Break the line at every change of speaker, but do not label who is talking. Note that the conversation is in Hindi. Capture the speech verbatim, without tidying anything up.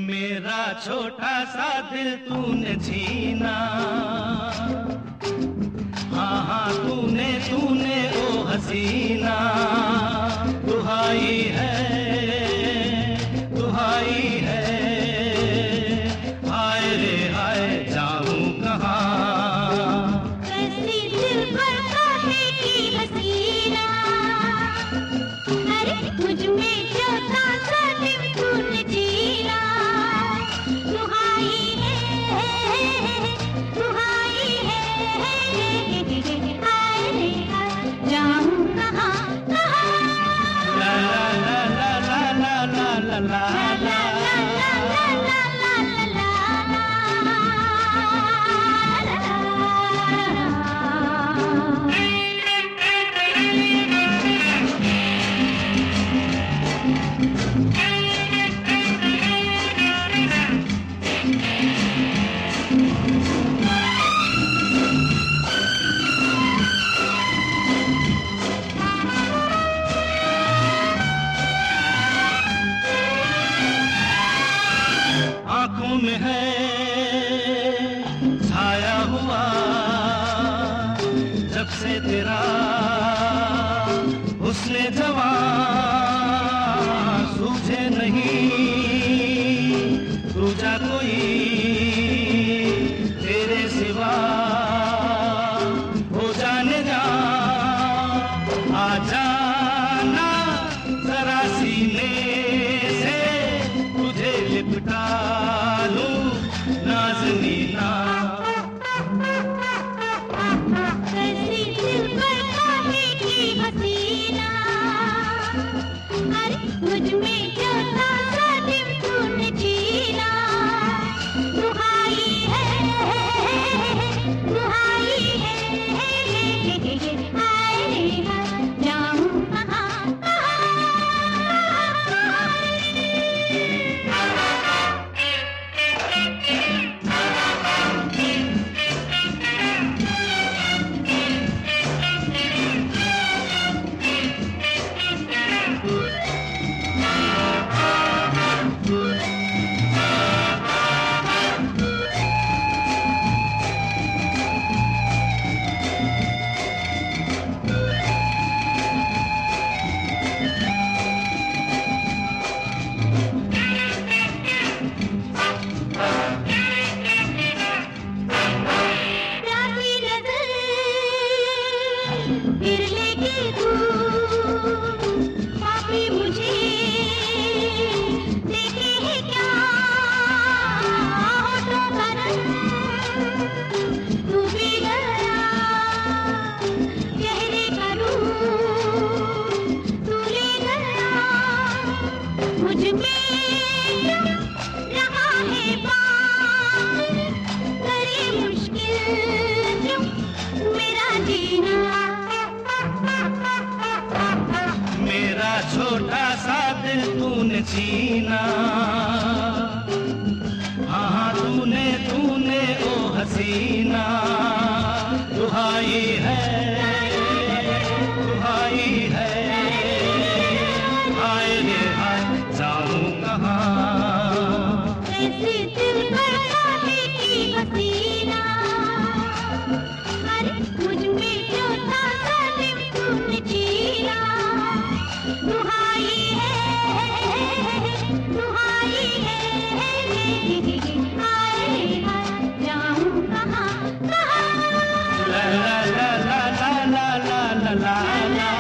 मेरा छोटा सा दिल तूने छीना, हाँ हाँ तूने तूने ओ हसीना। दुहाई है दुहाई है, हाय रे हाय जाऊं कहाँ।
कैसी दिल पर काहे की हसीना, अरे मुझ में छोटा सा दिल तूने छीना। दुहाई है दुहाई है, हाय रे हाय जाऊं कहाँ कहाँ।
ला ला ला ला ला ला ला ला ला। आँखों में है छाया हुआ जब से तेरा हुस्न जवां, सूझे नहीं दूजा कोई तेरे सिवा, हो जाने जा आ जाना जरा सीने से, तुझे लिपटा नाज़नीना।
कैसी दिल पर काहे की हसीना, अरे मुझ में छोटा सा दिल तूने छीना। दुहाई है दुहाई है, हाय रे हाय जाऊं कहाँ कहाँ। फिर लेके तू पापी मुझे देखे है क्या, होठों का रंग तू भी गया, चेहरे का रूप तू ले गया। मुझ में रहा है बात, करे मुश्किल क्यों मेरा जीना।
मेरा छोटा सा दिल तूने छीना, हाँ हाँ तूने तूने ओ हसीना। दुहाई है दुहाई है, हाय रे हाय जाऊं कहाँ।
कैसी दिल पर काहे की हसीना, अरे मुझ में छोटा सा दिल तूने छीना। दुहाई है दुहाई है, हाय रे हाय जाऊं कहाँ कहाँ।
ला ला ला ला ला ला ला ला ला।